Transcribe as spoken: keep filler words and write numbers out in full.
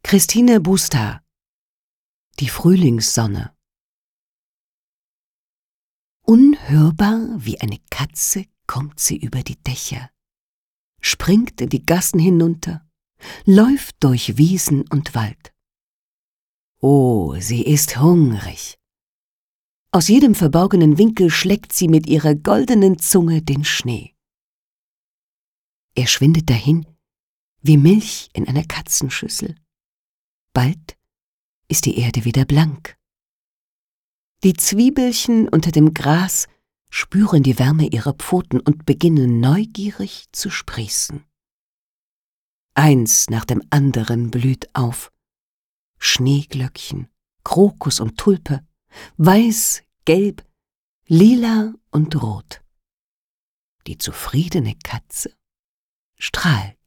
Christine Busta: Die Frühlingssonne. Unhörbar wie eine Katze kommt sie über die Dächer, springt in die Gassen hinunter, läuft durch Wiesen und Wald. Oh, sie ist hungrig. Aus jedem verborgenen Winkel schleckt sie mit ihrer goldenen Zunge den Schnee. Er schwindet dahin wie Milch in einer Katzenschüssel. Bald ist die Erde wieder blank. Die Zwiebelchen unter dem Gras spüren die Wärme ihrer Pfoten und beginnen neugierig zu sprießen. Eins nach dem anderen blüht auf. Schneeglöckchen, Krokus und Tulpe, weiß, gelb, lila und rot. Die zufriedene Katze strahlt.